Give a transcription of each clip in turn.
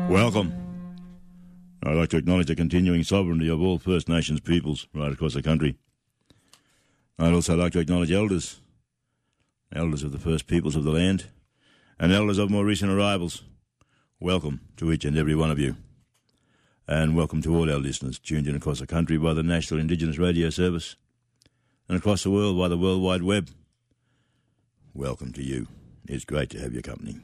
Welcome. I'd like to acknowledge the continuing sovereignty of all First Nations peoples right across the country. I'd also like to acknowledge elders of the First Peoples of the land, and elders of more recent arrivals. Welcome to each and every one of you. And welcome to all our listeners tuned in across the country by the National Indigenous Radio Service and across the world by the World Wide Web. Welcome to you. It's great to have your company.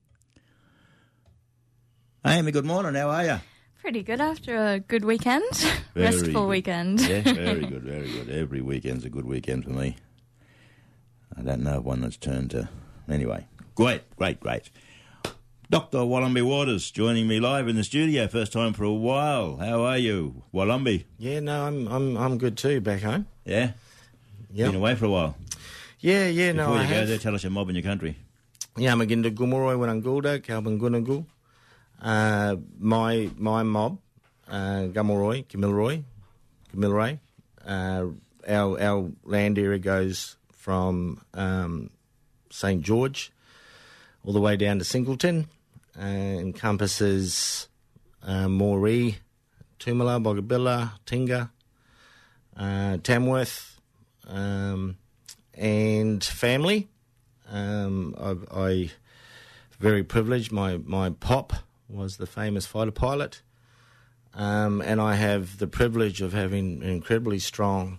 Amy, good morning. How are you? Pretty good after a good weekend. Very Restful good. weekend. Yeah, very good, very good. Every weekend's a good weekend for me. I don't know of one that's turned to... Anyway, great. Dr. Wollumbi Waters joining me live in the studio, first time for a while. How are you, Wollumbi? Yeah, no, I'm good too, back home. Yeah? Yep. Been away for a while? Yeah, Before I you go have. there, tell us your mob in your country. Yeah, I'm Maginda Gumuroi Wanangulda, Kalban Gunagul. My mob, Gumuroi, Camilroy. Our land area goes from St. George all the way down to Singleton, encompasses Moree, Toomala, Bogabilla, Tinga, Tamworth, and family. I very privileged. My pop was the famous fighter pilot, and I have the privilege of having an incredibly strong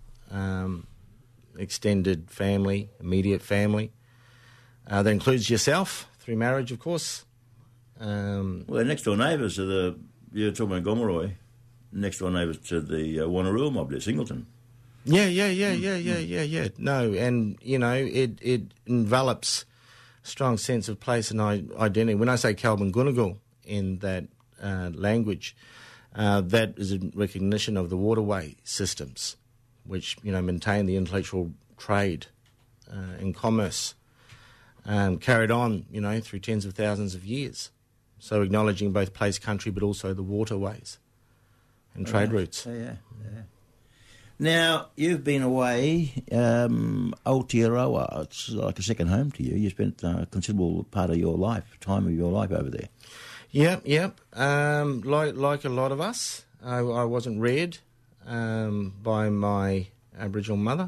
extended family, immediate family. That includes yourself, through marriage, of course. Well, they're next door neighbours to the... You're talking about Gomeroi. Next door neighbours to the Wanneroo mob there, Singleton. Yeah. No, and, you know, it envelops a strong sense of place and identity. When I say Kalban Gunagul in that language, that is a recognition of the waterway systems, which, you know, maintain the intellectual trade and commerce carried on, you know, through tens of thousands of years. So acknowledging both place, country, but also the waterways and trade routes. Yeah. Now, you've been away, Aotearoa. It's like a second home to you. You spent a considerable time of your life over there. Yep. Like a lot of us, I wasn't reared by my Aboriginal mother.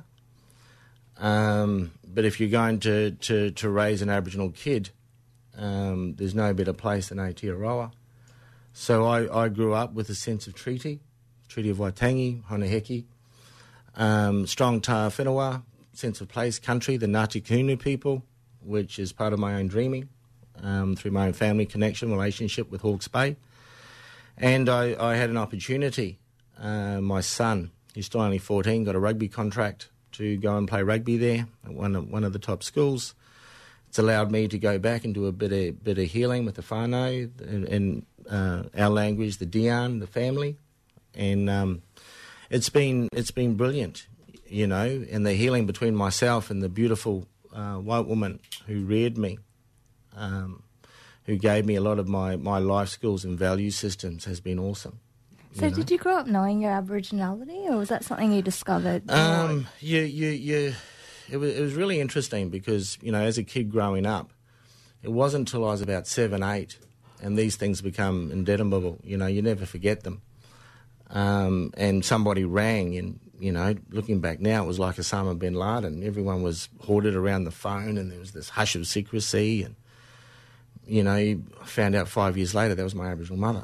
But if you're going to raise an Aboriginal kid, there's no better place than Aotearoa. So I grew up with a sense of Treaty of Waitangi, Honaheki, strong tā whenua, sense of place, country, the Ngāti Kunu people, which is part of my own dreaming, through my own family connection, relationship with Hawke's Bay. And I had an opportunity. My son, he's still only 14, got a rugby contract to go and play rugby there at one of the top schools. It's allowed me to go back and do a bit of healing with the whānau in our language, the Dian, the family, and it's been brilliant, you know. And the healing between myself and the beautiful white woman who reared me, who gave me a lot of my life skills and value systems, has been awesome. So did you grow up knowing your Aboriginality, or was that something you discovered? It was really interesting because, you know, as a kid growing up, it wasn't until I was about 7, 8, and these things become indelible. You know, you never forget them. And somebody rang, and, you know, looking back now, it was like Osama bin Laden. Everyone was hoarded around the phone, and there was this hush of secrecy. And, you know, you found out 5 years later that was my Aboriginal mother.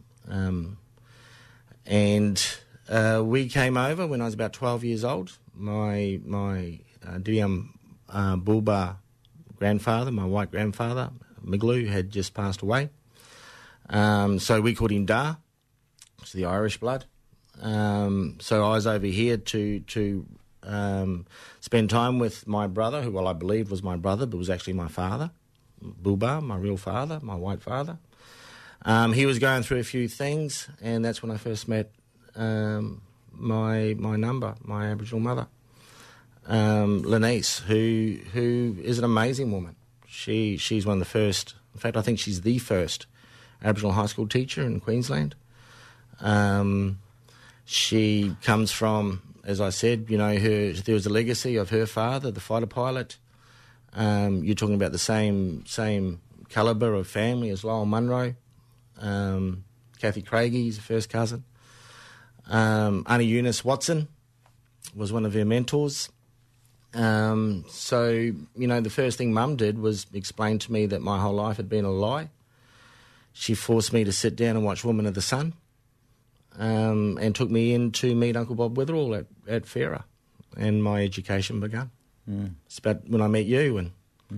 And we came over when I was about 12 years old. My Diriam Bulba grandfather, my white grandfather, Miglu, had just passed away. So we called him Da. It's the Irish blood. So I was over here to spend time with my brother, who, well, I believed was my brother, but was actually my father, Bulba, my real father, my white father. He was going through a few things, and that's when I first met my Aboriginal mother, Lenice, who is an amazing woman. She's one of the first. In fact, I think she's the first Aboriginal high school teacher in Queensland. She comes from, as I said, you know, there was a legacy of her father, the fighter pilot. You're talking about the same calibre of family as Lowell Munro. Kathy Craigie is a first cousin. Auntie Eunice Watson was one of her mentors. So, you know, the first thing Mum did was explain to me that my whole life had been a lie. She forced me to sit down and watch Woman of the Sun, and took me in to meet Uncle Bob Witherall at Farrer, and my education began. It's about when I met you, and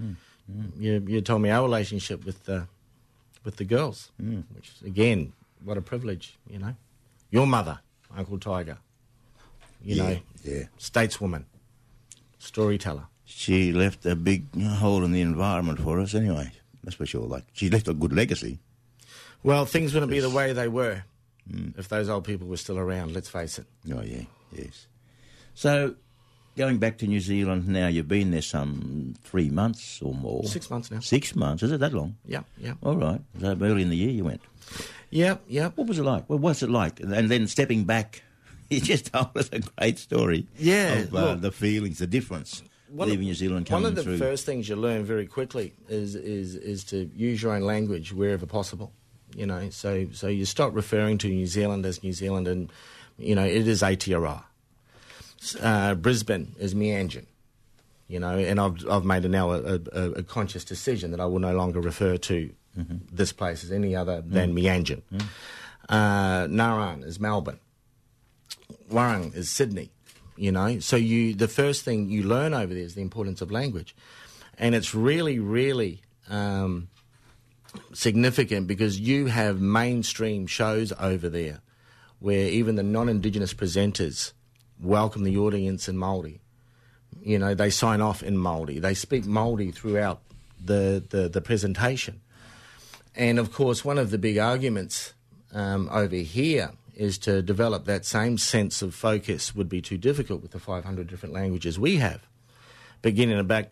you told me our relationship with the girls, which, again, what a privilege, you know. Your mother, Uncle Tiger, you know, stateswoman, storyteller. She left a big hole in the environment for us anyway. That's for sure. Like, she left a good legacy. Well, things wouldn't be the way they were if those old people were still around, let's face it. Oh, yeah, yes. So, going back to New Zealand now, you've been there some 3 months or more. 6 months now. 6 months? Is it that long? Yeah, yeah. All right. So early in the year you went? Yeah, yeah. What was it like? Well, what's it like? And then stepping back, you just told us a great story of the feelings, the difference, leaving New Zealand, coming through. One of the first things you learn very quickly is to use your own language wherever possible. You know, so you stop referring to New Zealand as New Zealand, and, you know, it is Aotearoa. Brisbane is Meanjin, you know, and I've made now a conscious decision that I will no longer refer to this place as any other than Meanjin. Naran is Melbourne. Warrang is Sydney, you know. So the first thing you learn over there is the importance of language. And it's really, really significant because you have mainstream shows over there where even the non-Indigenous presenters welcome the audience in Māori. You know, they sign off in Māori. They speak Māori throughout the presentation. And, of course, one of the big arguments over here is to develop that same sense of focus would be too difficult with the 500 different languages we have. But getting back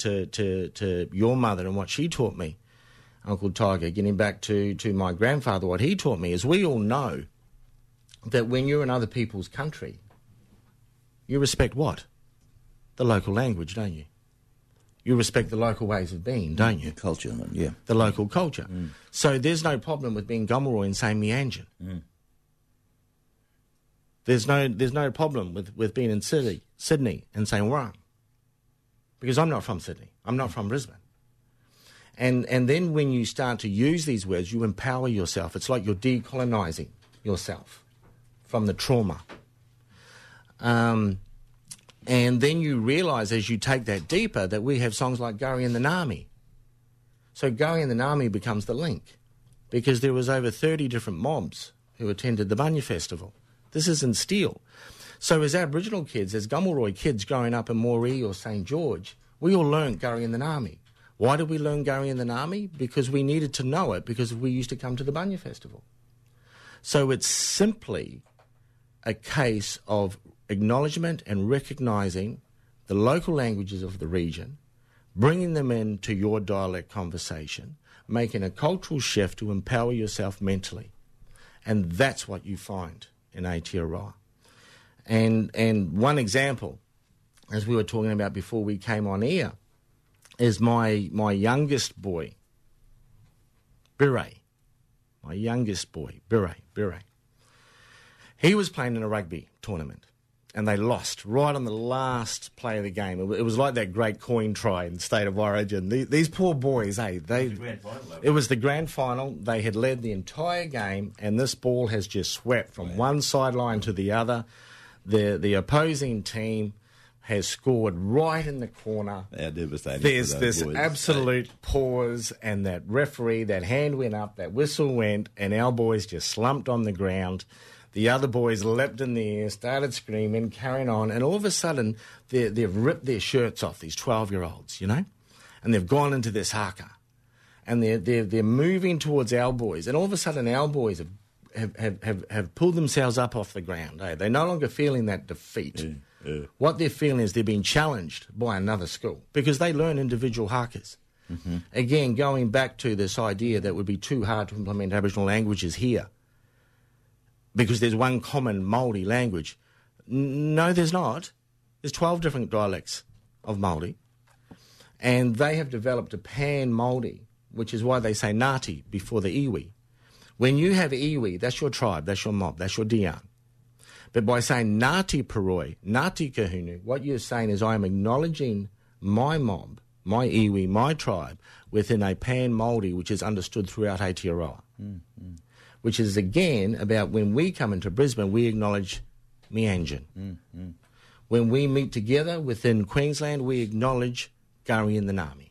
to your mother and what she taught me, Uncle Tiger, getting back to my grandfather, what he taught me is we all know that when you're in other people's country, you respect what? The local language, don't you? You respect the local ways of being, don't you? Culture, yeah. The local culture. So there's no problem with being Gomeroi and saying Meanjin. There's no problem with being in Sydney and saying Warrang. Because I'm not from Sydney. I'm not from Brisbane. And then when you start to use these words, you empower yourself. It's like you're decolonising yourself from the trauma. And then you realise as you take that deeper that we have songs like Gurri and the Ngami. So Gurri and the Ngami becomes the link because there was over 30 different mobs who attended the Bunya Festival. This isn't steel. So as Aboriginal kids, as Gomeroi kids growing up in Moree or St George, we all learned Gurri and the Ngami. Why did we learn Gurri and the Ngami? Because we needed to know it because we used to come to the Bunya Festival. So it's simply a case of acknowledgement and recognising the local languages of the region, bringing them into your dialect conversation, making a cultural shift to empower yourself mentally. And that's what you find in Aotearoa. And one example, as we were talking about before we came on air, is my youngest boy, Bire. My youngest boy, Bire. He was playing in a rugby tournament, and they lost right on the last play of the game. It was like that great coin try in State of Origin. These poor boys, it was the grand final. They had led the entire game, and this ball has just swept from one sideline to the other. The opposing team has scored right in the corner. How devastating. There's this absolute pause, and that referee, that hand went up, that whistle went, and our boys just slumped on the ground. The other boys leapt in the air, started screaming, carrying on, and all of a sudden they've ripped their shirts off, these 12-year-olds, you know, and they've gone into this haka, and they're moving towards our boys, and all of a sudden our boys have pulled themselves up off the ground. They're no longer feeling that defeat. What they're feeling is they're being challenged by another school because they learn individual hakas. Again, going back to this idea that it would be too hard to implement Aboriginal languages here, because there's one common Māori language. No, there's not. There's 12 different dialects of Māori. And they have developed a pan-Māori, which is why they say Ngāti before the iwi, When you have iwi, that's your tribe, that's your mob, that's your dian. But by saying Ngāti Paroi, Ngāti Kahunu, what you're saying is I am acknowledging my mob, my iwi, my tribe, within a pan-Māori which is understood throughout Aotearoa. Which is, again, about when we come into Brisbane, we acknowledge Meanjin. When we meet together within Queensland, we acknowledge Gari and the Ngami.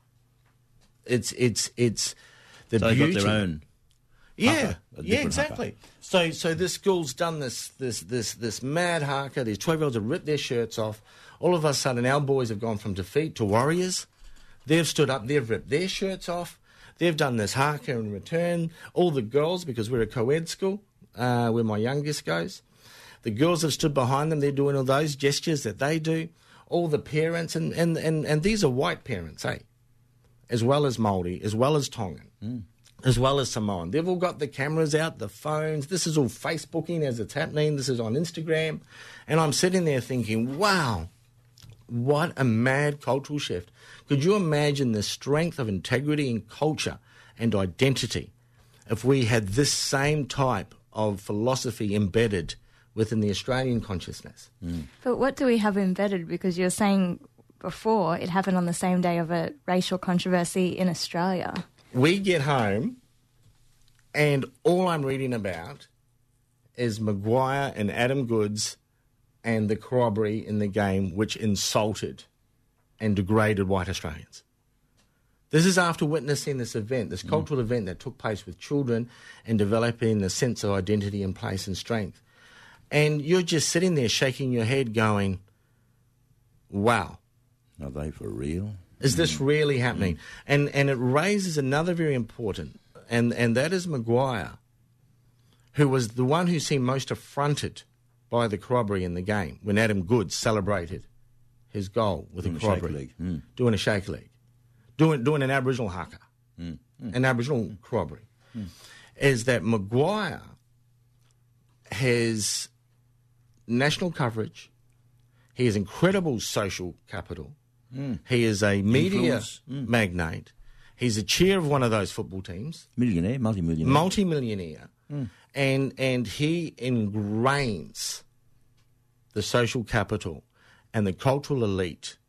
It's the So beauty. they've got their own. Yeah, haka, a yeah, different exactly. So this school's done this mad haka. These 12-year-olds have ripped their shirts off. All of a sudden, our boys have gone from defeat to warriors. They've stood up. They've ripped their shirts off. They've done this haka in return. All the girls, because we're a co-ed school, where my youngest goes, the girls have stood behind them. They're doing all those gestures that they do. All the parents, and these are white parents, as well as Māori, as well as Tongan. As well as Samoan. They've all got the cameras out, the phones. This is all Facebooking as it's happening. This is on Instagram. And I'm sitting there thinking, wow, what a mad cultural shift. Could you imagine the strength of integrity and culture and identity if we had this same type of philosophy embedded within the Australian consciousness? But what do we have embedded? Because you're saying before it happened on the same day of a racial controversy in Australia. We get home, and all I'm reading about is Maguire and Adam Goodes and the corroboree in the game which insulted and degraded white Australians. This is after witnessing this event, this cultural event that took place with children and developing a sense of identity and place and strength. And you're just sitting there shaking your head going, wow. Are they for real? Is this really happening? And it raises another very important, and that is Maguire, who was the one who seemed most affronted by the corroboree in the game when Adam Goodes celebrated his goal with a corroboree. Doing a shake leg. Doing an Aboriginal haka. An Aboriginal corroboree. Is that Maguire has national coverage. He has incredible social capital. He is a media magnate. He's a chair of one of those football teams. Millionaire, multi-millionaire. Multi-millionaire. And he ingrains the social capital and the cultural elite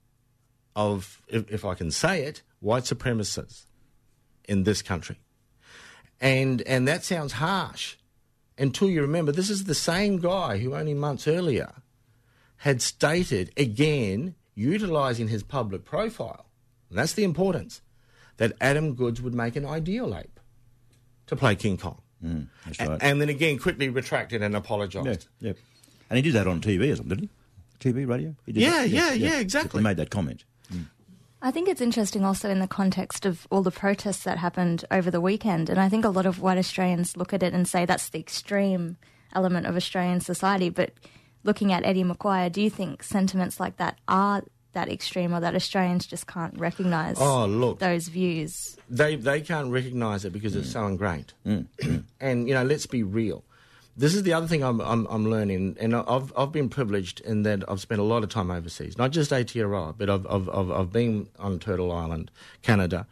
of, if I can say it, white supremacists in this country. And that sounds harsh until you remember this is the same guy who only months earlier had stated again, utilising his public profile, and that's the importance, that Adam Goodes would make an ideal ape to play King Kong. That's right. And then again quickly retracted and apologised. Yeah. And he did that on TV or something, didn't he? TV, radio? He did that? Yeah, exactly. He made that comment. I think it's interesting also in the context of all the protests that happened over the weekend, and I think a lot of white Australians look at it and say that's the extreme element of Australian society, but looking at Eddie Maguire, do you think sentiments like that are that extreme or that Australians just can't recognise those views? They can't recognise it because it's so ingrained. And, let's be real. This is the other thing I'm learning, and I've been privileged in that I've spent a lot of time overseas, not just Aotearoa, but I've been on Turtle Island, Canada.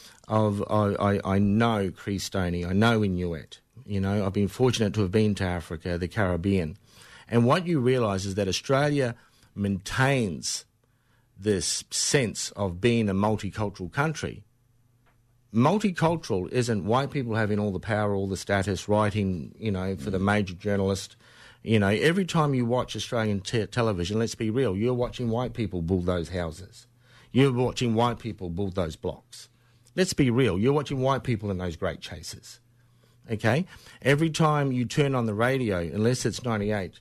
I know Cree Stoney, I know Inuit. I've been fortunate to have been to Africa, the Caribbean. And what you realise is that Australia maintains this sense of being a multicultural country. Multicultural isn't white people having all the power, all the status, writing, for the major journalist. Every time you watch Australian television, let's be real, you're watching white people build those houses. You're watching white people build those blocks. Let's be real, you're watching white people in those great chases. Okay? Every time you turn on the radio, unless it's 98,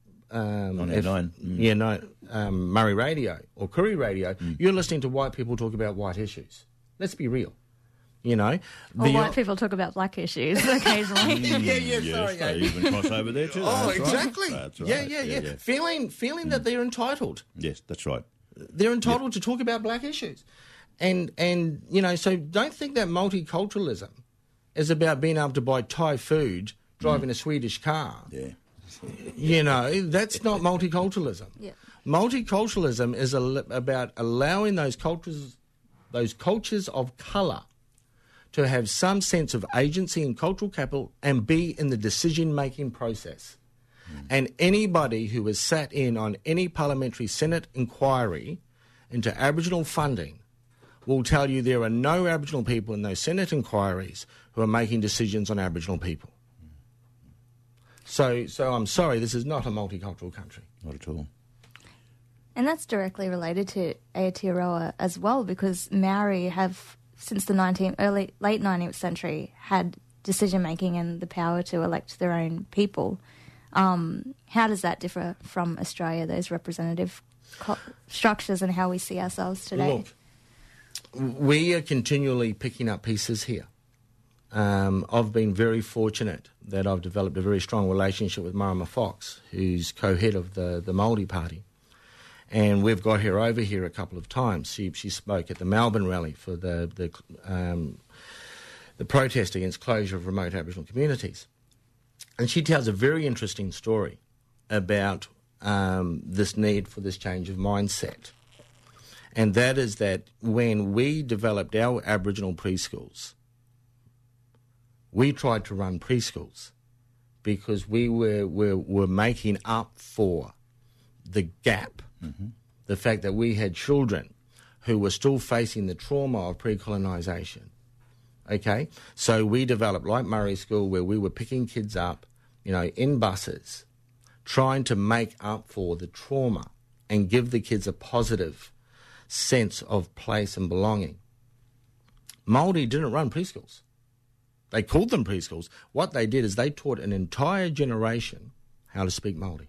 99. Murray Radio or Koori Radio, you're listening to white people talk about white issues. Let's be real. Or white people talk about black issues occasionally. Sorry. They even cross over there too. Oh, That's exactly. Right. That's right. Yeah. Feeling that they're entitled. Yes, that's right. They're entitled to talk about black issues. And so don't think that multiculturalism is about being able to buy Thai food, driving a Swedish car. Yeah. That's not multiculturalism. Yeah. Multiculturalism is about allowing those cultures of colour to have some sense of agency and cultural capital and be in the decision-making process. And anybody who has sat in on any parliamentary Senate inquiry into Aboriginal funding will tell you there are no Aboriginal people in those Senate inquiries who are making decisions on Aboriginal people. So I'm sorry, this is not a multicultural country. Not at all. And that's directly related to Aotearoa as well, because Maori have, since the late 19th century, had decision-making and the power to elect their own people. How does that differ from Australia, those representative structures and how we see ourselves today? Look, we are continually picking up pieces here. I've been very fortunate that I've developed a very strong relationship with Marama Fox, who's co-head of the Māori Party. And we've got her over here a couple of times. She spoke at the Melbourne rally for the protest against closure of remote Aboriginal communities. And she tells a very interesting story about this need for this change of mindset. And that is that when we developed our Aboriginal preschools, we tried to run preschools because we were making up for the gap, the fact that we had children who were still facing the trauma of pre-colonisation. Okay? So we developed, like Murray School, where we were picking kids up, in buses, trying to make up for the trauma and give the kids a positive sense of place and belonging. Māori didn't run preschools. They called them preschools. What they did is they taught an entire generation how to speak Māori.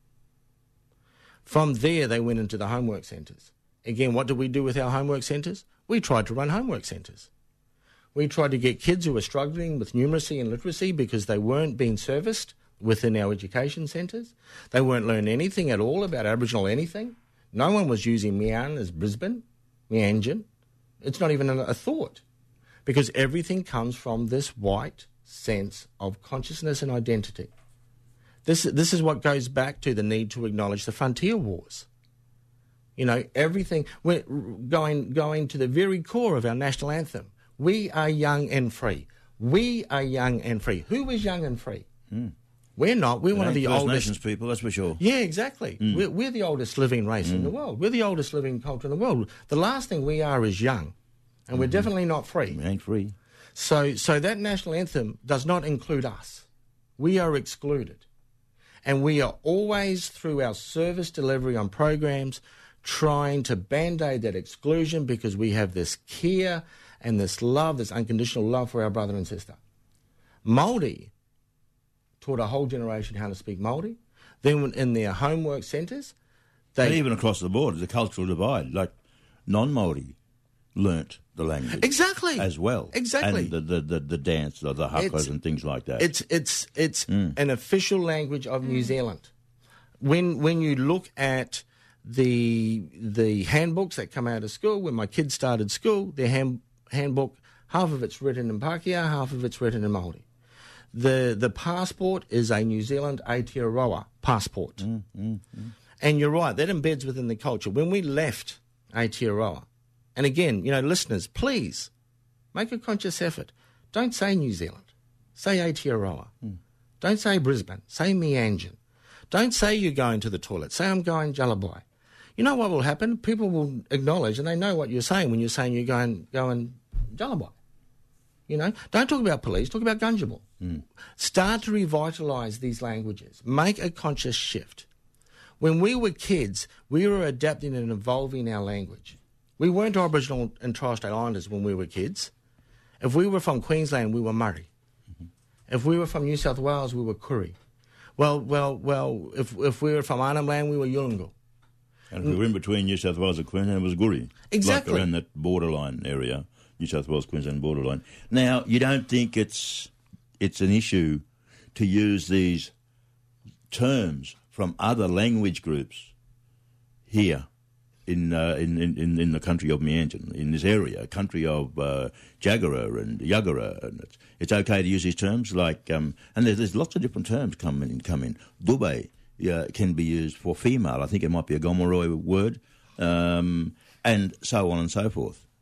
From there, they went into the homework centres. Again, what did we do with our homework centres? We tried to run homework centres. We tried to get kids who were struggling with numeracy and literacy because they weren't being serviced within our education centres. They weren't learning anything at all about Aboriginal anything. No one was using Mian as Brisbane, Mianjin. It's not even a thought, because everything comes from this white sense of consciousness and identity. This is what goes back to the need to acknowledge the frontier wars. Everything, we're going to the very core of our national anthem. We are young and free. We are young and free. Who is young and free? We're not. We're one of the First oldest. Nations people, that's for sure. Yeah, exactly. We're the oldest living race in the world. We're the oldest living culture in the world. The last thing we are is young, and we're definitely not free. We ain't free. So that national anthem does not include us. We are excluded. And we are always, through our service delivery on programs, trying to band-aid that exclusion because we have this care and this love, this unconditional love for our brother and sister. Māori taught a whole generation how to speak Māori. Then in their homework centres, And even across the board, there's a cultural divide. Like, non-Māori learnt the language. Exactly. As well. Exactly. And the dance, the hakas and things like that. It's an official language of New Zealand. When you look at the handbooks that come out of school, when my kids started school, their handbook, half of it's written in Pākehā, half of it's written in Māori. The passport is a New Zealand Aotearoa passport. And you're right, that embeds within the culture. When we left Aotearoa, and again, listeners, please make a conscious effort. Don't say New Zealand. Say Aotearoa. Don't say Brisbane. Say Mianjin. Don't say you're going to the toilet. Say I'm going Jalabai. You know what will happen? People will acknowledge, and they know what you're saying when you're saying you're going Jalabai. Don't talk about police, talk about Gunjabal. Start to revitalise these languages. Make a conscious shift. When we were kids, we were adapting and evolving our language. We weren't Aboriginal and Torres Strait Islanders when we were kids. If we were from Queensland, we were Murri. If we were from New South Wales, we were Kuri. Well, if we were from Arnhem Land, we were Yulungu. And if we were in between New South Wales and Queensland, it was Guri. Exactly. Like around that borderline area, New South Wales, Queensland borderline. Now, you don't think it's an issue to use these terms from other language groups here in the country of Mianjin, in this area, country of Jagera and Yagara. And it's okay to use these terms, like, and there's lots of different terms come in. Dube can be used for female. I think it might be a Gomeroi word, and so on and so forth.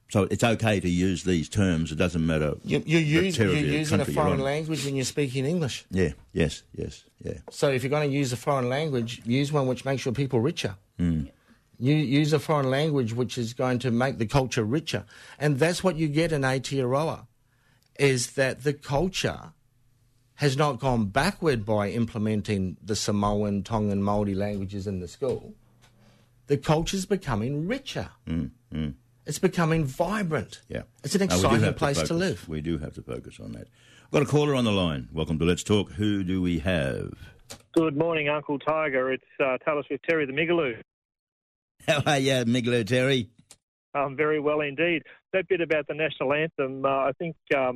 So it's okay to use these terms. It doesn't matter. You're using a foreign language when you're speaking English. Yeah, yes. So if you're going to use a foreign language, use one which makes your people richer. You use a foreign language which is going to make the culture richer. And that's what you get in Aotearoa, is that the culture has not gone backward by implementing the Samoan, Tongan, Māori languages in the school. The culture's becoming richer. It's becoming vibrant. Yeah. It's an exciting place to live. We do have to focus on that. I've got a caller on the line. Welcome to Let's Talk. Who do we have? Good morning, Uncle Tiger. It's Tell Us with Terry the Migaloo. How are you, Migaloo Terry? Very well indeed. That bit about the national anthem, I think,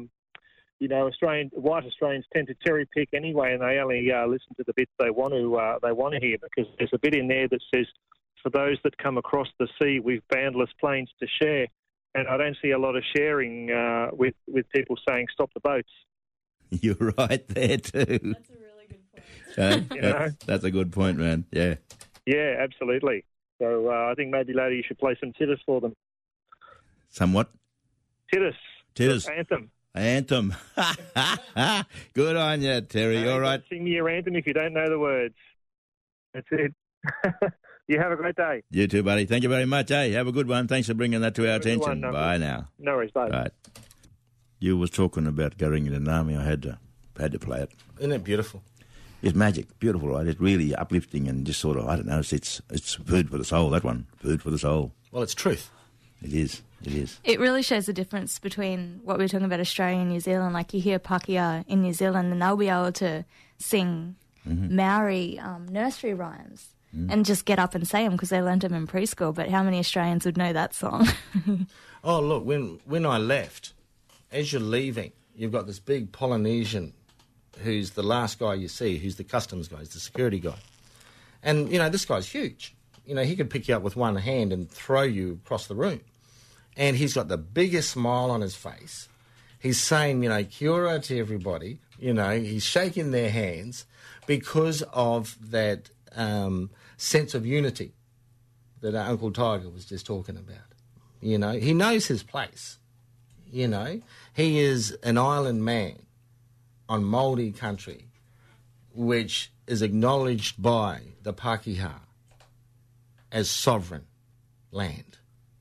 white Australians tend to cherry pick anyway, and they only listen to the bits they want to hear, because there's a bit in there that says, "For those that come across the sea, we've boundless plains to share." And I don't see a lot of sharing with people saying, "Stop the boats." You're right there too. That's a really good point. That's a good point, man. Yeah. Yeah, absolutely. So I think maybe later you should play some titters for them. Somewhat? Titters. Anthem. Good on you, Terry. All right. Sing me your anthem if you don't know the words. That's it. You have a great day. You too, buddy. Thank you very much. Hey, have a good one. Thanks for bringing that to our attention. Bye now. No worries. Bye. Right. You was talking about going in an army. I had to play it. Isn't it beautiful? It's magic. Beautiful, right? It's really uplifting and just sort of, I don't know, it's food for the soul, that one. Food for the soul. Well, it's truth. It is. It really shows the difference between what we're talking about Australia and New Zealand. Like you hear Pakeha in New Zealand and they'll be able to sing Maori nursery rhymes and just get up and say them because they learnt them in preschool. But how many Australians would know that song? Oh, look, when I left, as you're leaving, you've got this big Polynesian who's the last guy you see, who's the customs guy, he's the security guy. And, this guy's huge. He could pick you up with one hand and throw you across the room. And he's got the biggest smile on his face. He's saying, kia ora to everybody. He's shaking their hands because of that sense of unity that Uncle Tiger was just talking about. He knows his place. He is an island man on Māori country, which is acknowledged by the Pakeha as sovereign land.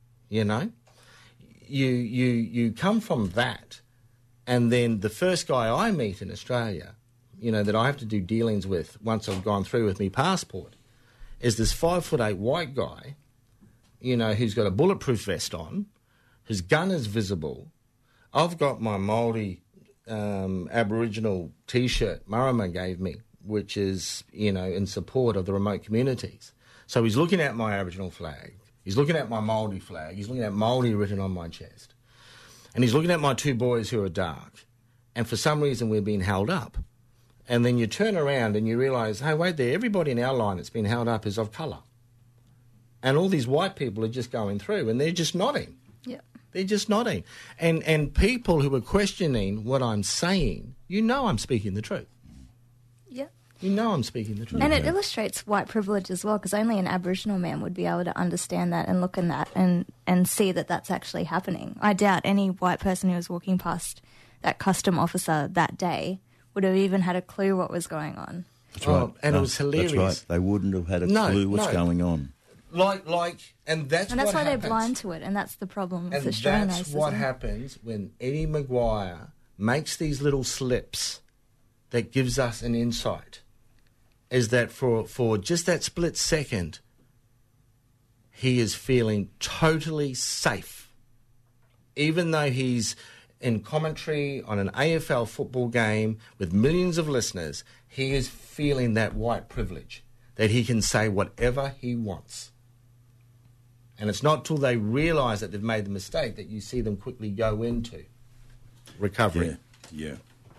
You come from that, and then the first guy I meet in Australia, that I have to do dealings with once I've gone through with my passport, is this 5'8" white guy, who's got a bulletproof vest on, whose gun is visible. I've got my Māori Aboriginal T-shirt Marama gave me, which is, in support of the remote communities. So he's looking at my Aboriginal flag. He's looking at my Māori flag. He's looking at Māori written on my chest. And he's looking at my two boys who are dark. And for some reason we're being held up. And then you turn around and you realise, hey, wait there, everybody in our line that's been held up is of colour. And all these white people are just going through and they're just nodding. Yep. They're just nodding. And people who are questioning what I'm saying, I'm speaking the truth. Yep. I'm speaking the truth. And it illustrates white privilege as well, because only an Aboriginal man would be able to understand that and look in that and see that that's actually happening. I doubt any white person who was walking past that custom officer that day would have even had a clue what was going on. That's right. And it was hilarious. That's right. They wouldn't have had a clue what's going on. And that's why happens. they're blind to it, and that's the problem with Australian racism. And that's what happens when Eddie Maguire makes these little slips that gives us an insight, is that for just that split second, he is feeling totally safe. Even though he's in commentary on an AFL football game with millions of listeners, he is feeling that white privilege, that he can say whatever he wants. And it's not till they realise that they've made the mistake that you see them quickly go into recovery. Yeah.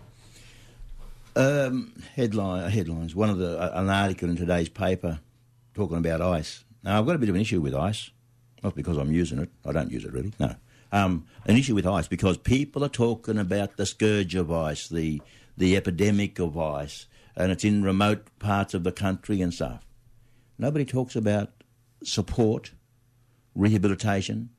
Headlines. An article in today's paper talking about ice. Now, I've got a bit of an issue with ice, not because I'm using it. I don't use it really. No, an issue with ice because people are talking about the scourge of ice, the epidemic of ice, and it's in remote parts of the country and stuff. Nobody talks about support, rehabilitation,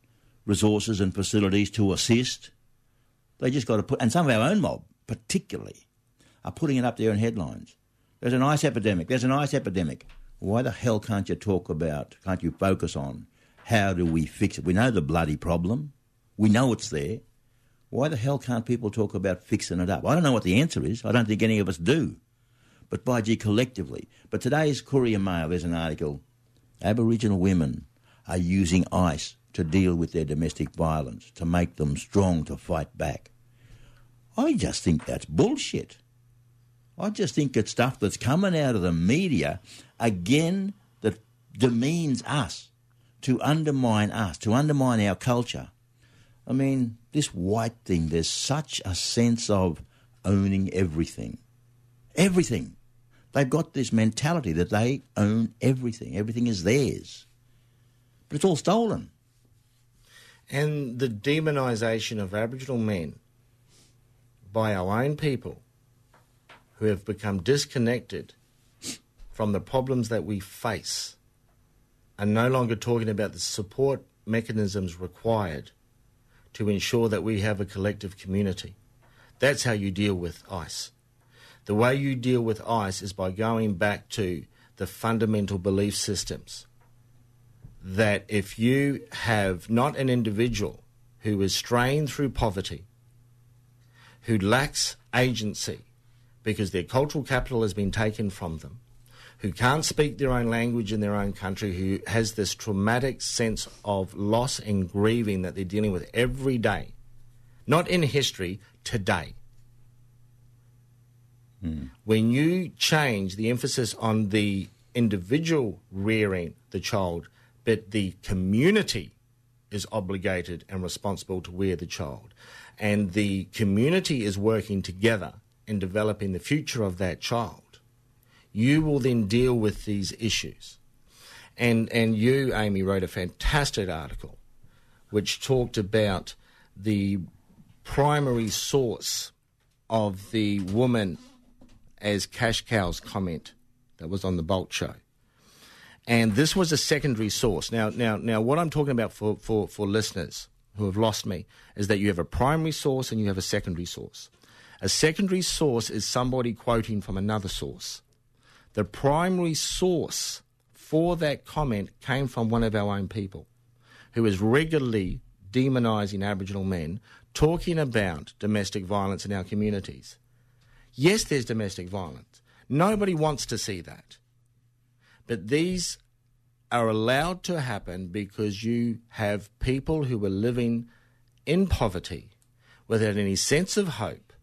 resources and facilities to assist. They just got to put, and some of our own mob particularly, are putting it up there in headlines. There's an ice epidemic. There's an ice epidemic. Why the hell can't you focus on how do we fix it? We know the bloody problem. We know it's there. Why the hell can't people talk about fixing it up? I don't know what the answer is. I don't think any of us do. But by gee, collectively. But today's Courier Mail, there's an article, Aboriginal women are using ice to deal with their domestic violence, to make them strong to fight back. I just think that's bullshit. I just think it's stuff that's coming out of the media, again, that demeans us, to undermine our culture. I mean, this white thing, there's such a sense of owning everything. Everything. They've got this mentality that they own everything. Everything is theirs. But it's all stolen. And the demonisation of Aboriginal men by our own people who have become disconnected from the problems that we face and no longer talking about the support mechanisms required to ensure that we have a collective community. That's how you deal with ICE. The way you deal with ICE is by going back to the fundamental belief systems that if you have not an individual who is strained through poverty, who lacks agency because their cultural capital has been taken from them, who can't speak their own language in their own country, who has this traumatic sense of loss and grieving that they're dealing with every day, not in history, today. When you change the emphasis on the individual rearing the child, but the community is obligated and responsible to rear the child, and the community is working together in developing the future of that child, you will then deal with these issues. And you, Amy, wrote a fantastic article which talked about the primary source of the woman as cash cows comment that was on the Bolt show. And this was a secondary source. Now, what I'm talking about for listeners who have lost me is that you have a primary source and you have a secondary source. A secondary source is somebody quoting from another source. The primary source for that comment came from one of our own people who is regularly demonising Aboriginal men, talking about domestic violence in our communities. Yes, there's domestic violence. Nobody wants to see that. But these are allowed to happen because you have people who are living in poverty without any sense of hope,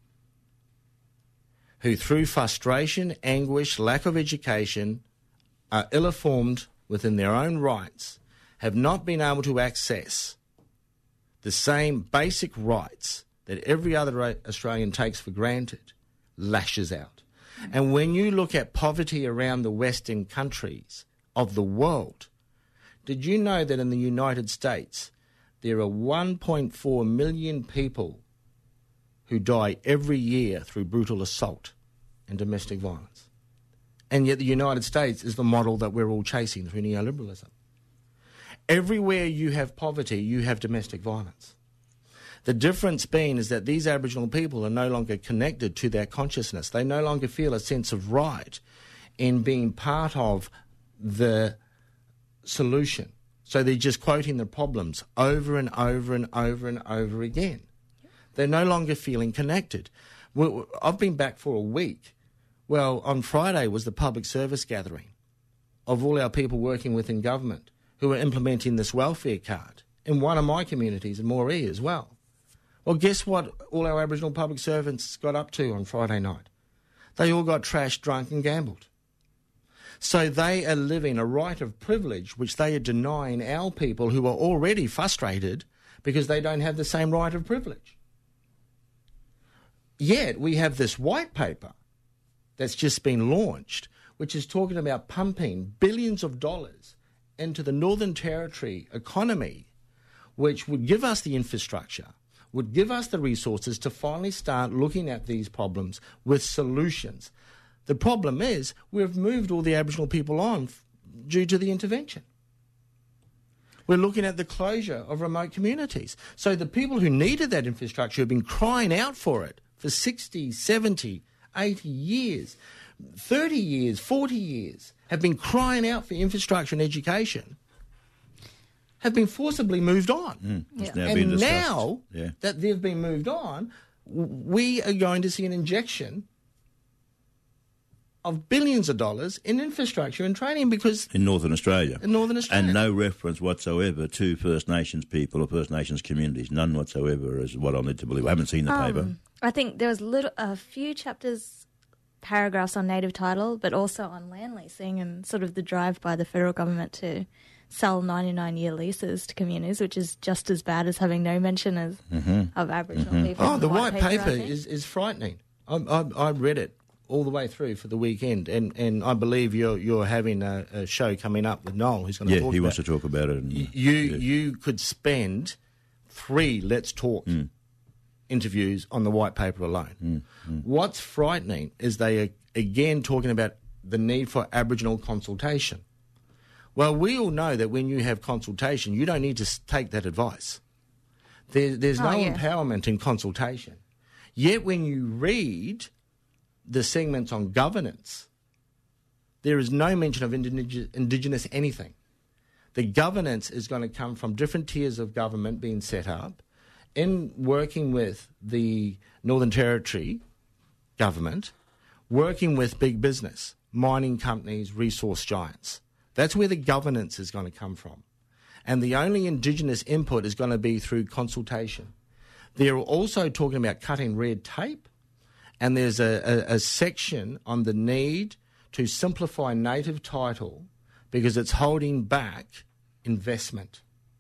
who through frustration, anguish, lack of education, are ill-informed within their own rights, have not been able to access the same basic rights that every other Australian takes for granted, lashes out. And when you look at poverty around the Western countries of the world, did you know that in the United States there are 1.4 million people who die every year through brutal assault and domestic violence? And yet the United States is the model that we're all chasing through neoliberalism. Everywhere you have poverty, you have domestic violence. The difference being is that these Aboriginal people are no longer connected to their consciousness. They no longer feel a sense of right in being part of the solution. So they're just quoting the problems over and over and over and over again. They're no longer feeling connected. I've been back for a week. Well, on Friday was the public service gathering of all our people working within government who are implementing this welfare card in one of my communities in Moree as well. Well, guess what all our Aboriginal public servants got up to on Friday night? They all got trashed, drunk and gambled. So they are living a right of privilege which they are denying our people who are already frustrated because they don't have the same right of privilege. Yet we have this white paper that's just been launched which is talking about pumping billions of dollars into the Northern Territory economy, which would give us the infrastructure, would give us the resources to finally start looking at these problems with solutions. The problem is we've moved all the Aboriginal people on due to the intervention. We're looking at the closure of remote communities. So the people who needed that infrastructure have been crying out for it for 60, 70, 80 years, 30 years, 40 years, have been crying out for infrastructure and education, have been forcibly moved on. It's now And been discussed. now that they've been moved on, we are going to see an injection of billions of dollars in infrastructure and training because... In Northern Australia. In Northern Australia. And no reference whatsoever to First Nations people or First Nations communities. None whatsoever is what I'm led to believe. I haven't seen the paper. I think there was a few chapters, paragraphs on native title, but also on land leasing and sort of the drive by the federal government to sell 99-year leases to communities, which is just as bad as having no mention of Aboriginal people. Oh, the white paper I think. is frightening. I read it all the way through for the weekend, and I believe you're having a show coming up with Noel who's going to talk about it. Yeah, he wants to talk about it. And, You could spend 3 Let's Talk interviews on the white paper alone. What's frightening is they are again talking about the need for Aboriginal consultation. Well, we all know that when you have consultation, you don't need to take that advice. There's no empowerment in consultation. Yet when you read the segments on governance, there is no mention of Indigenous anything. The governance is going to come from different tiers of government being set up in working with the Northern Territory government, working with big business, mining companies, resource giants. That's where the governance is going to come from. And the only Indigenous input is going to be through consultation. They're also talking about cutting red tape, and there's a section on the need to simplify native title because it's holding back investment.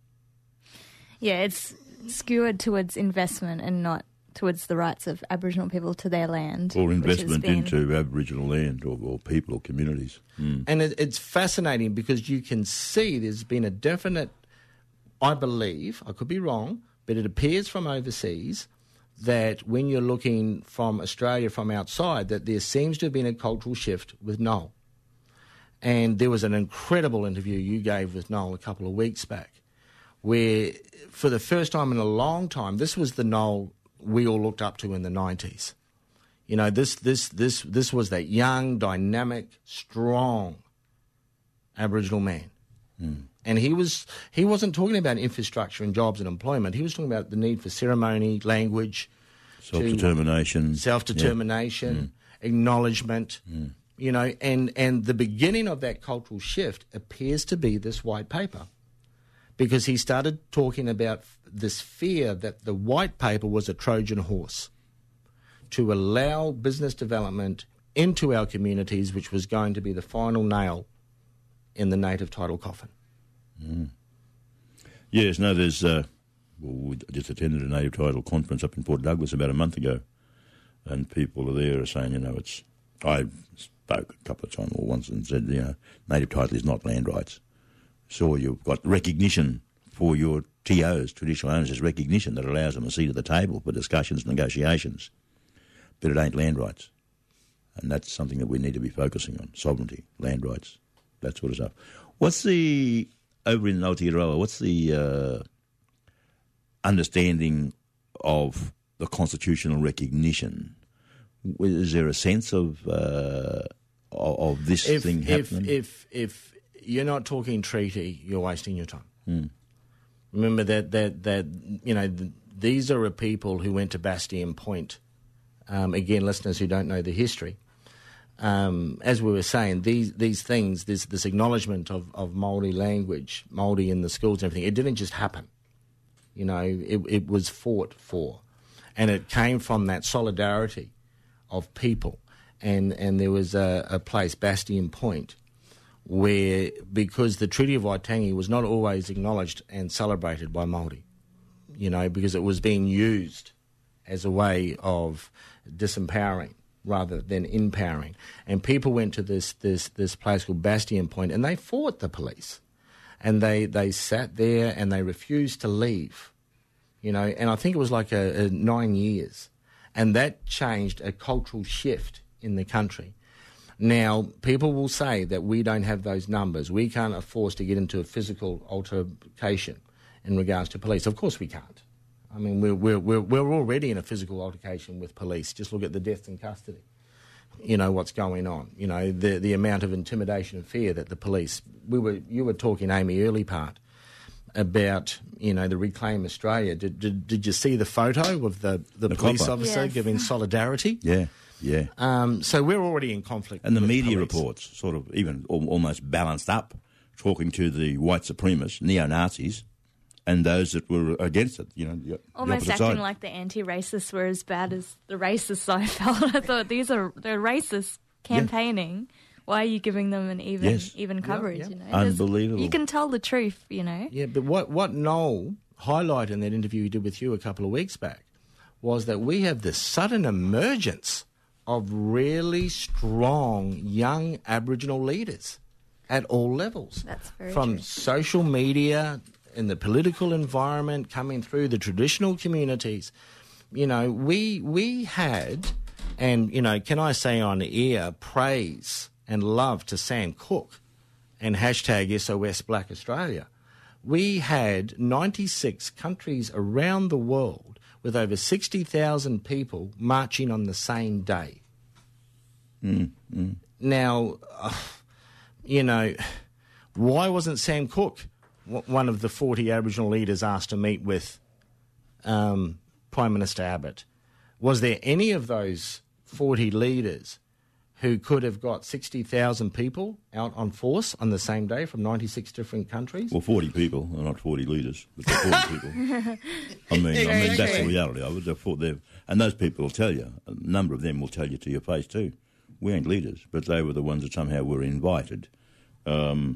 Yeah, it's skewered towards investment and not towards the rights of Aboriginal people to their land. or investment into Aboriginal land or people or communities. And it's fascinating because you can see there's been a definite, I believe, I could be wrong, but it appears from overseas that when you're looking from Australia from outside, that there seems to have been a cultural shift with Noel. And there was an incredible interview you gave with Noel a couple of weeks back where for the first time in a long time, this was the Noel we all looked up to in the 90s. You know, this was that young, dynamic, strong Aboriginal man. And he wasn't talking about infrastructure and jobs and employment. He was talking about the need for ceremony, language, Self-determination. Acknowledgement. You know, and the beginning of that cultural shift appears to be this white paper, because he started talking about this fear that the white paper was a Trojan horse to allow business development into our communities, which was going to be the final nail in the native title coffin. Yes, no, there's... we just attended a native title conference up in Port Douglas about a month ago, and people are there saying, you know, it's... I spoke a couple of times or once and said, you know, native title is not land rights. So you've got recognition for your TOs, traditional owners, as recognition that allows them a seat at the table for discussions and negotiations. But it ain't land rights. And that's something that we need to be focusing on, sovereignty, land rights, that sort of stuff. What's the... Over in Aotearoa, what's the understanding of the constitutional recognition? Is there a sense of this thing happening? If you're not talking treaty, you're wasting your time. Remember that you know, these are a people who went to Bastion Point. Again, listeners who don't know the history. As we were saying, these things, this acknowledgement of Māori language, Māori in the schools and everything, it didn't just happen. You know, it was fought for. And it came from that solidarity of people. And there was a place, Bastion Point, where, because the Treaty of Waitangi was not always acknowledged and celebrated by Māori, you know, because it was being used as a way of disempowering rather than empowering. And people went to this place called Bastion Point, and they fought the police. And they sat there and they refused to leave, you know, and I think it was like 9 years. And that changed a cultural shift in the country. Now, people will say that we don't have those numbers. We can't afford to get into a physical altercation in regards to police. Of course we can't. I mean, we're already in a physical altercation with police. Just look at the deaths in custody. You know, what's going on. You know, the amount of intimidation and fear that the police... You were talking, Amy, early part, about, you know, the Reclaim Australia. Did you see the photo of the police copper. officer Yes. giving solidarity? Yeah. So we're already in conflict. And the with media police. reports sort of even almost balanced up, talking to the white supremacists, neo-Nazis, and those that were against it, you know, the Almost opposite acting side. like the anti-racists were as bad as the racists, I felt. I thought they're racists campaigning. Why are you giving them an even coverage? yeah. You know? Unbelievable. You can tell the truth, you know. Yeah, but what Noel highlighted in that interview he did with you a couple of weeks back was that we have this sudden emergence of really strong young Aboriginal leaders at all levels. That's very From true. social media, in the political environment, coming through the traditional communities. You know, we had, and, you know, can I say on the air, praise and love to Sam Cooke and hashtag SOS Black Australia. We had 96 countries around the world with over 60,000 people marching on the same day. Now, you know, why wasn't Sam Cooke one of the 40 Aboriginal leaders asked to meet with Prime Minister Abbott? Was there any of those 40 leaders who could have got 60,000 people out on force on the same day from 96 different countries? Well, 40 people, they're not 40 leaders, but they're 40 people. I mean, that's the reality of it. And those people will tell you, a number of them will tell you to your face too. We ain't leaders, but they were the ones that somehow were invited. Yeah.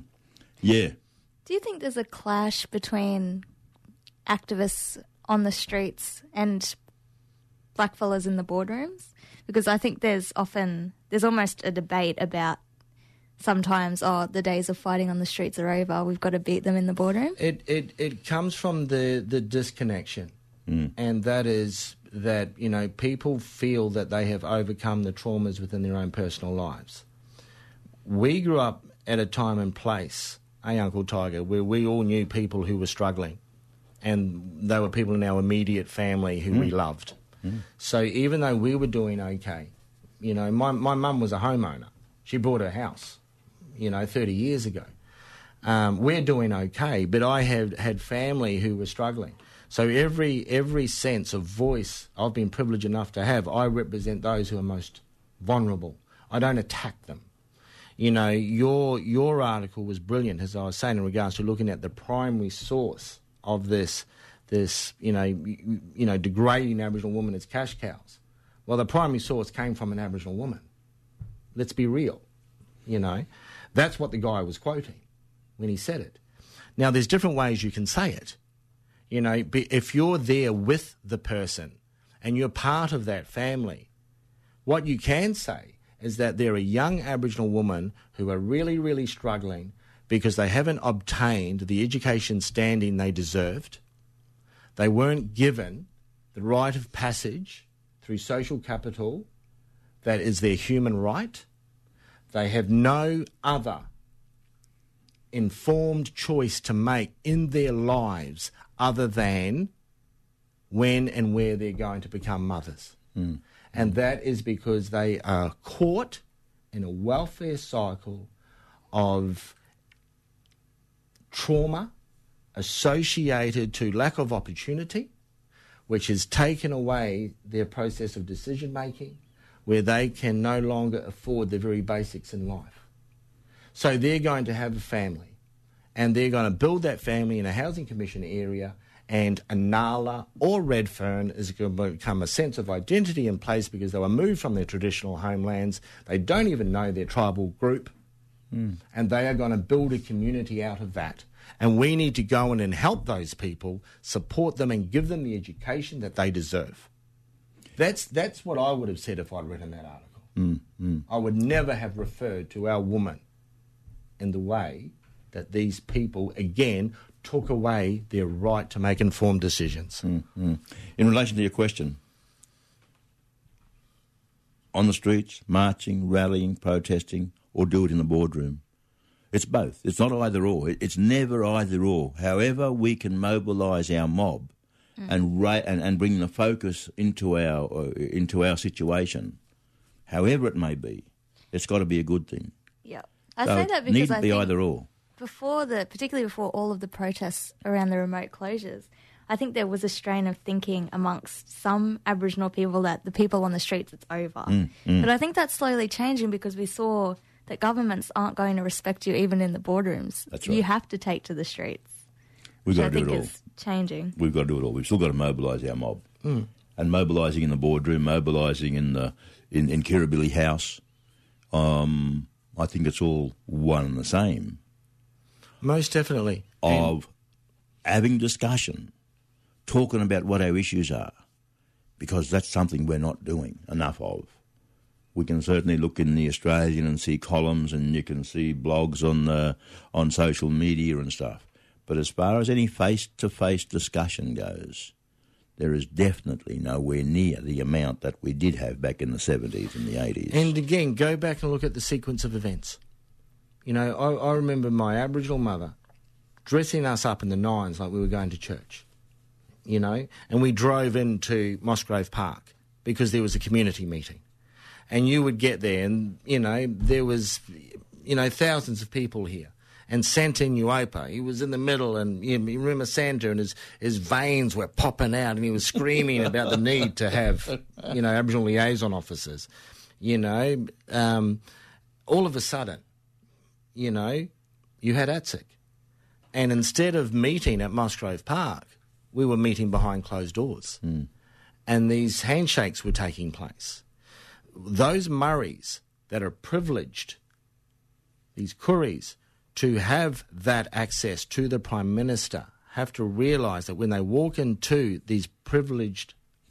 Do you think there's a clash between activists on the streets and blackfellas in the boardrooms? Because I think there's almost a debate about sometimes, the days of fighting on the streets are over, we've got to beat them in the boardroom. It comes from the disconnection, and that is that, you know, people feel that they have overcome the traumas within their own personal lives. We grew up at a time and place, Uncle Tiger, where we all knew people who were struggling, and they were people in our immediate family who we loved. So even though we were doing okay, you know, my mum was a homeowner. She bought her house, you know, 30 years ago. We're doing okay, but I had family who were struggling. So every sense of voice I've been privileged enough to have, I represent those who are most vulnerable. I don't attack them. You know, your article was brilliant, as I was saying, in regards to looking at the primary source of this you know, degrading Aboriginal women as cash cows. Well, the primary source came from an Aboriginal woman. Let's be real, you know. That's what the guy was quoting when he said it. Now, there's different ways you can say it. You know, if you're there with the person and you're part of that family, what you can say is that they're a young Aboriginal woman who are really, really struggling because they haven't obtained the education standing they deserved. They weren't given the rite of passage through social capital that is their human right. They have no other informed choice to make in their lives other than when and where they're going to become mothers. And that is because they are caught in a welfare cycle of trauma associated to lack of opportunity, which has taken away their process of decision making, where they can no longer afford the very basics in life. So they're going to have a family, and they're going to build that family in a housing commission area, and a Nala or Redfern is going to become a sense of identity in place because they were moved from their traditional homelands. They don't even know their tribal group, and they are going to build a community out of that. And we need to go in and help those people, support them and give them the education that they deserve. That's what I would have said if I'd written that article. I would never have referred to our woman in the way that these people, again, took away their right to make informed decisions. In relation to your question, on the streets, marching, rallying, protesting, or do it in the boardroom. It's both. It's not either or. It's never either or. However we can mobilise our mob and bring the focus into our situation, however it may be, it's got to be a good thing. Yeah, I say that because I think either or. Particularly before all of the protests around the remote closures, I think there was a strain of thinking amongst some Aboriginal people that the people on the streets, it's over. But I think that's slowly changing because we saw that governments aren't going to respect you even in the boardrooms. That's right. You have to take to the streets. We've got to do it all. I think it's changing. We've got to do it all. We've still got to mobilise our mob. And mobilising in the boardroom, mobilising in Kirribilli House, I think it's all one and the same. Most definitely. Of having discussion, talking about what our issues are, because that's something we're not doing enough of. We can certainly look in the Australian and see columns, and you can see blogs on social media and stuff. But as far as any face-to-face discussion goes, there is definitely nowhere near the amount that we did have back in the 70s and the 80s. And again, go back and look at the sequence of events. You know, I remember my Aboriginal mother dressing us up in the nines like we were going to church, you know, and we drove into Musgrave Park because there was a community meeting. And you would get there and, you know, there was, you know, thousands of people here. And Santa Nuopa, he was in the middle, and you remember Santa, and his veins were popping out, and he was screaming about the need to have, you know, Aboriginal liaison officers. You know, all of a sudden, you know, you had ATSIC. And instead of meeting at Musgrave Park, we were meeting behind closed doors. And these handshakes were taking place. Those Murrays that are privileged, these Kuris, to have that access to the Prime Minister have to realise that when they walk into these privileged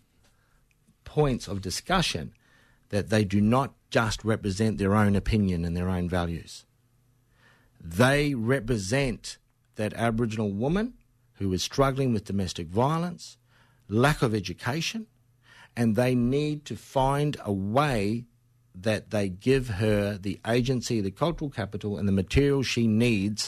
points of discussion, that they do not just represent their own opinion and their own values. They represent that Aboriginal woman who is struggling with domestic violence, lack of education, and they need to find a way that they give her the agency, the cultural capital, and the material she needs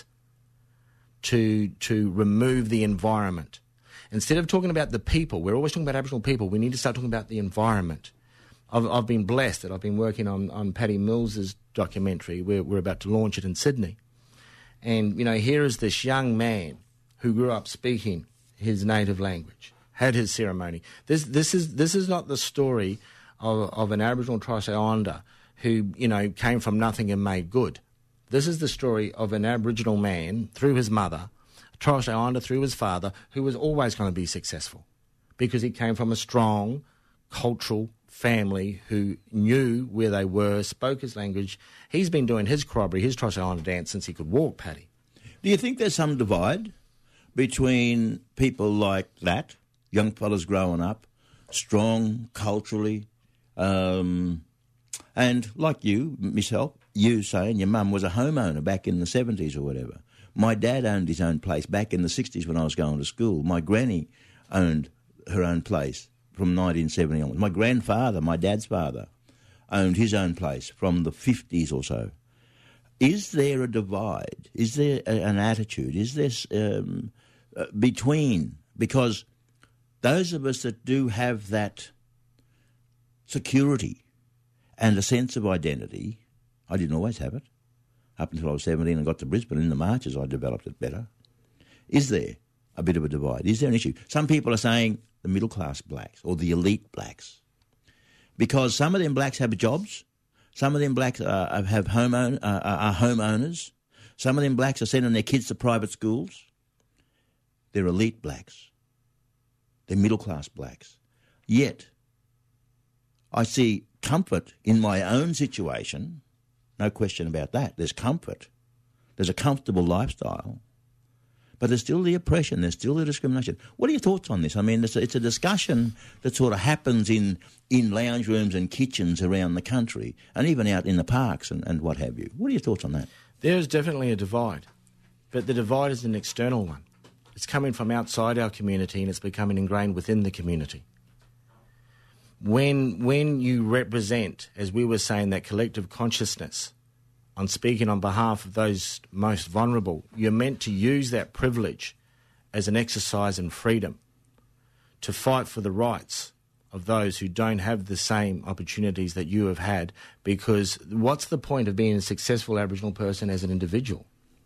to remove the environment. Instead of talking about the people, we're always talking about Aboriginal people, we need to start talking about the environment. I've been blessed that I've been working on Paddy Mills's documentary. We're about to launch it in Sydney. And, you know, here is this young man who grew up speaking his native language, had his ceremony. This is not the story of an Aboriginal Torres Strait Islander who, you know, came from nothing and made good. This is the story of an Aboriginal man through his mother, a Torres Strait Islander through his father, who was always going to be successful because he came from a strong cultural family who knew where they were, spoke his language. He's been doing his corroboree, his Torres Strait Islander dance since he could walk, Paddy. Do you think there's some divide between people like that, young fellas growing up, strong culturally, and like you, myself, you saying your mum was a homeowner back in the 70s or whatever. My dad owned his own place back in the 60s when I was going to school. My granny owned her own place from 1970 onwards. My grandfather, my dad's father, owned his own place from the 50s or so. Is there a divide? Is there an attitude? Is there between? Because those of us that do have that security and a sense of identity, I didn't always have it. Up until I was 17 and got to Brisbane in the marches, I developed it better. Is there a bit of a divide? Is there an issue? Some people are saying the middle-class blacks or the elite blacks, because some of them blacks have jobs, some of them blacks are homeowners, some of them blacks are sending their kids to private schools. They're elite blacks. They're middle-class blacks. Yet, I see comfort in my own situation. No question about that. There's comfort. There's a comfortable lifestyle. But there's still the oppression. There's still the discrimination. What are your thoughts on this? I mean, it's a discussion that sort of happens in lounge rooms and kitchens around the country and even out in the parks and what have you. What are your thoughts on that? There is definitely a divide, but the divide is an external one. It's coming from outside our community and it's becoming ingrained within the community. When you represent, as we were saying, that collective consciousness, on speaking on behalf of those most vulnerable, you're meant to use that privilege as an exercise in freedom to fight for the rights of those who don't have the same opportunities that you have had, because what's the point of being a successful Aboriginal person as an individual?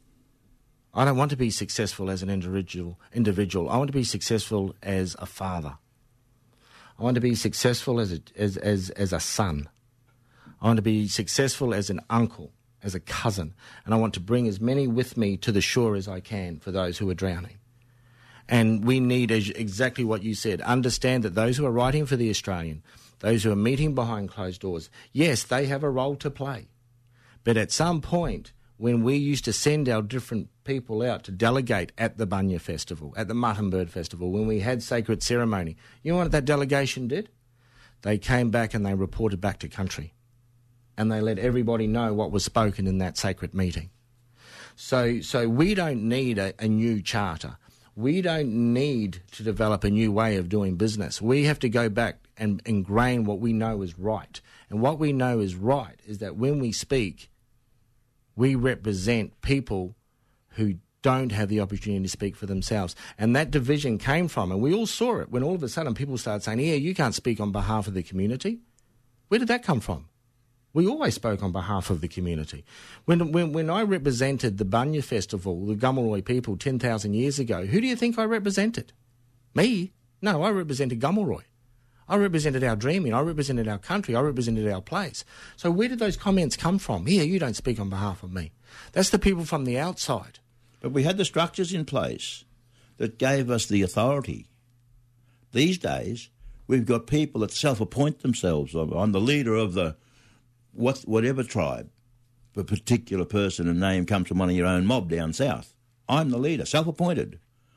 I don't want to be successful as an individual. I want to be successful as a father. I want to be successful as a son. I want to be successful as an uncle, as a cousin, and I want to bring as many with me to the shore as I can for those who are drowning. And we need, exactly what you said, understand that those who are writing for The Australian, those who are meeting behind closed doors, yes, they have a role to play. But at some point, when we used to send our different people out to delegate at the Bunya Festival, at the Mutton Bird Festival, when we had sacred ceremony, you know what that delegation did? They came back and they reported back to country. And they let everybody know what was spoken in that sacred meeting. So we don't need a new charter. We don't need to develop a new way of doing business. We have to go back and ingrain what we know is right. And what we know is right is that when we speak, we represent people who don't have the opportunity to speak for themselves. And that division came from, and we all saw it, when all of a sudden people started saying, yeah, you can't speak on behalf of the community. Where did that come from? We always spoke on behalf of the community. When I represented the Bunya Festival, the Gummalroy people 10,000 years ago, who do you think I represented? Me? No, I represented Gummalroy. I represented our dreaming. I represented our country. I represented our place. So where did those comments come from? Here, you don't speak on behalf of me. That's the people from the outside. But we had the structures in place that gave us the authority. These days, we've got people that self-appoint themselves. I'm the leader of the whatever tribe. A particular person and name comes from one of your own mob down south. I'm the leader, self-appointed.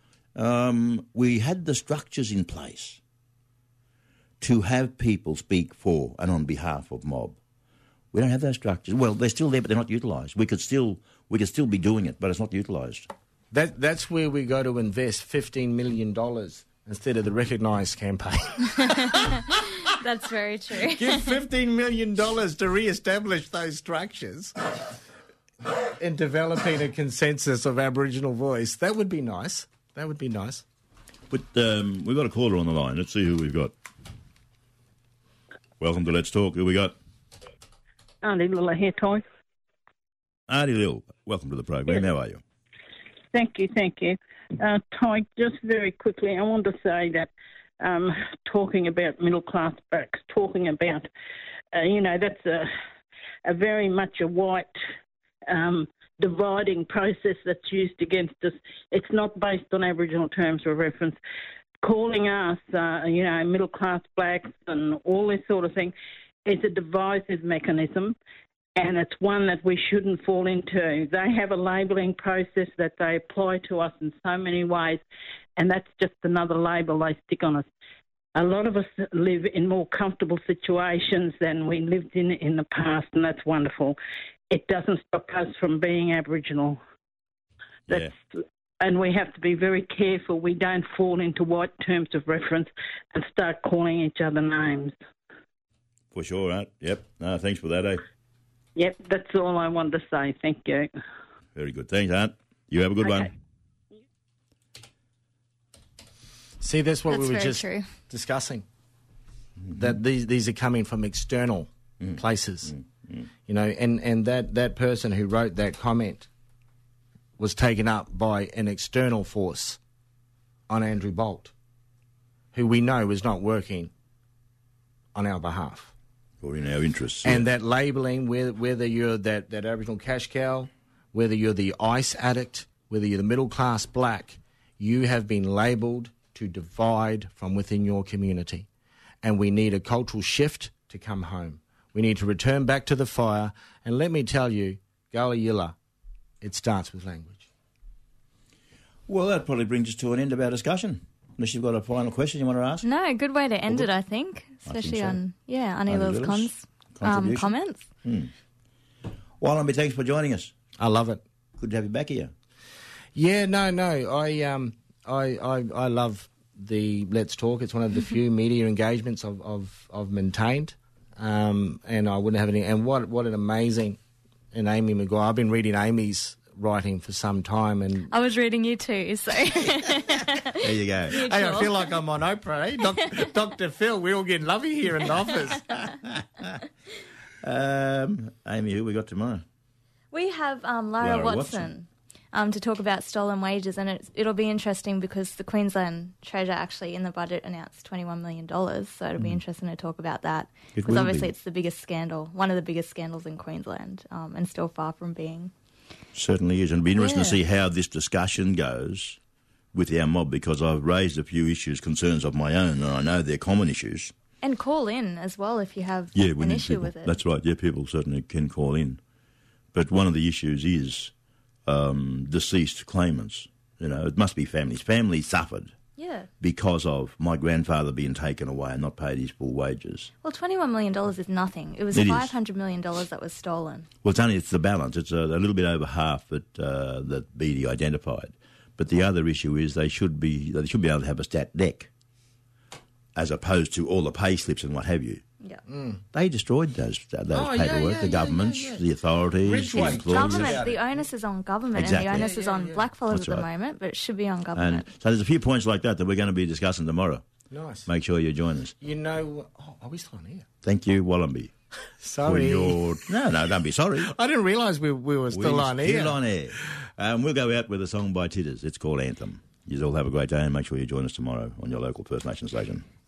We had the structures in place to have people speak for and on behalf of mob. We don't have those structures. Well, they're still there, but they're not utilised. We could still be doing it, but it's not utilised. That's where we go to invest $15 million instead of the Recognise campaign. That's very true. Give $15 million to re-establish those structures in developing a consensus of Aboriginal voice. That would be nice. That would be nice. But we've got a caller on the line. Let's see who we've got. Welcome to Let's Talk. Who we got? Auntie Lilla here, Toy. Auntie Lil, welcome to the program. Yes. How are you? Thank you. Toy, just very quickly, I want to say that talking about middle-class blacks, talking about, that's a very much a white dividing process that's used against us. It's not based on Aboriginal terms of reference. Calling us, middle-class blacks and all this sort of thing is a divisive mechanism, and it's one that we shouldn't fall into. They have a labelling process that they apply to us in so many ways, and that's just another label they stick on us. A lot of us live in more comfortable situations than we lived in the past, and that's wonderful. It doesn't stop us from being Aboriginal. And we have to be very careful we don't fall into white terms of reference and start calling each other names. For sure, Aunt. Yep. No, thanks for that, eh? Yep, that's all I wanted to say. Thank you. Very good. Thanks, Aunt. You have a good one. See, that's what we were just true. discussing. That these are coming from external places. And that person who wrote that comment was taken up by an external force on Andrew Bolt, who we know is not working on our behalf. Or in our interests. And that labelling, whether you're that Aboriginal cash cow, whether you're the ice addict, whether you're the middle-class black, you have been labelled to divide from within your community. And we need a cultural shift to come home. We need to return back to the fire. And let me tell you, Gullah Yilla, it starts with language. Well, that probably brings us to an end of our discussion. Unless you've got a final question you want to ask? No, good way to end it, I think. Especially on Annie Lil's comments. Well, Ambi, thanks for joining us. I love it. Good to have you back here. Yeah, no. I love the Let's Talk. It's one of the few media engagements I've maintained, and I wouldn't have any. And what an amazing, and Amy Maguire. I've been reading Amy's writing for some time, and I was reading you too, so There you go. hey, I feel like I'm on Oprah, eh? Dr. Phil, we're all getting lovey here in the office. Amy, who we got tomorrow? we have Lara Watson. To talk about stolen wages, and it'll be interesting because the Queensland Treasurer actually in the budget announced $21 million, so it'll be interesting to talk about that because obviously it's the biggest scandal, one of the biggest scandals in Queensland, and still far from being. Certainly is, and it'll be interesting to see how this discussion goes with our mob, because I've raised a few issues, concerns of my own, and I know they're common issues. And call in as well if you have we an need issue people. with it. That's right, yeah, people certainly can call in. But one of the issues is deceased claimants. You know, it must be families. Families suffered because of my grandfather being taken away and not paid his full wages. Well, $21 million is nothing. It was $500 million that was stolen. Well, it's the balance. It's a little bit over half that Beattie identified. But the other issue is they should be able to have a stat deck, as opposed to all the pay slips and what have you. Yeah. They destroyed those paperwork, the governments, the authorities, the It's employers. government. The onus is on government, Exactly. and the onus is on blackfellas That's at the right. moment, but it should be on government. And so there's a few points like that we're going to be discussing tomorrow. Nice. Make sure you join us. You know, are we still on here? Thank you, Wallamby. Sorry. No, don't be sorry. I didn't realise we were still on We're here. still on air. We'll go out with a song by Titters. It's called Anthem. You all have a great day and make sure you join us tomorrow on your local First Nation station.